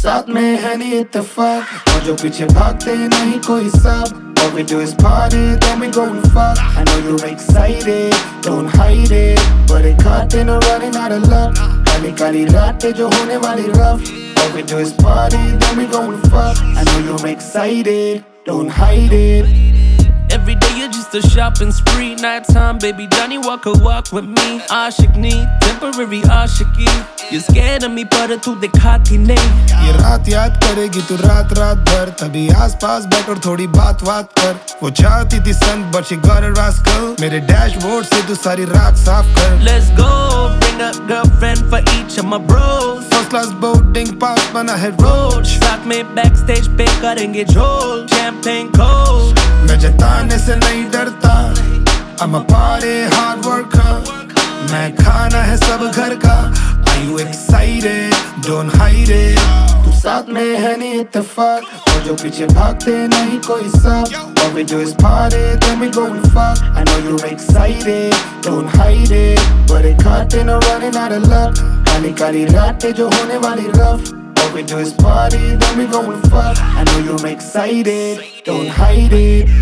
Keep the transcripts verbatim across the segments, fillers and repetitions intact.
साथ में है नहीं इत्तेफाक और जो पीछे भागते नहीं कोई सब. All we do is party, then we go and fuck. I know you're excited, don't hide it, but it caught in a running out of luck. Kali Kali रातें जो होने वाली rough. All we do is party, then we go and fuck. I know you're excited, don't hide it. Every day you're just a shopping spree. Night time, baby Johnny Walker walk with me. आशिक नहीं, temporary Aashiqui. You're scared of me पर तू दिखाती नहीं. ये रात याद करेगी तू रात रात भर. तभी आस पास बैठ और थोड़ी बात बात कर. वो चाहती थी son but she got a rascal. मेरे डैशबोर्ड से तू सारी रात साफ कर. Let's go, bring a girlfriend for each of my bros. First class boarding pass बना है रोज. साथ में backstage पे करेंगे झोल. Champagne cold. मैं जताने से नहीं डरता. I'm a party hard worker. मैं खाना है सब घर का. Are you excited? Don't hide it. तू साथ में है नहीं इत्तेफाक और जो पीछे भागते नहीं कोई सब. All we do is party, then we go and fuck. I know you're excited, don't hide it, but it caught in a running out of luck. Kali Kali रातें जो होने वाली rough. All we do is party, then we go and fuck. I know you're excited, don't hide it.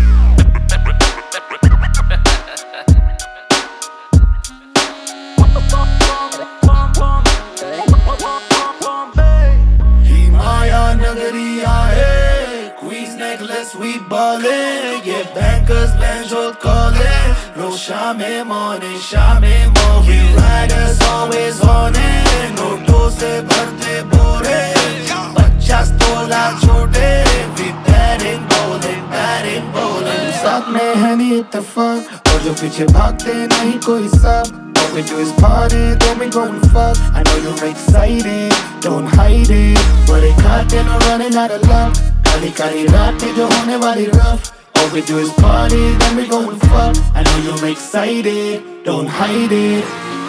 Queen's necklace, we ballin'. Yeah, bankers, bands, all callin'. Roll shame morning, shame more. We riders always on it. Notons se bharte bore. Pachas tola chote. We batting, bowling, batting, bowling. साथ में है नहीं इत्तेफाक और जो पीछे भागते नहीं कोई सब. All we do is party, then we go and fuck. I know you're excited, don't hide it, but it caught in a running out of luck. Kali Kali रातें जो होने वाली rough. All we do is party, then we go and fuck. I know you're excited, don't hide it.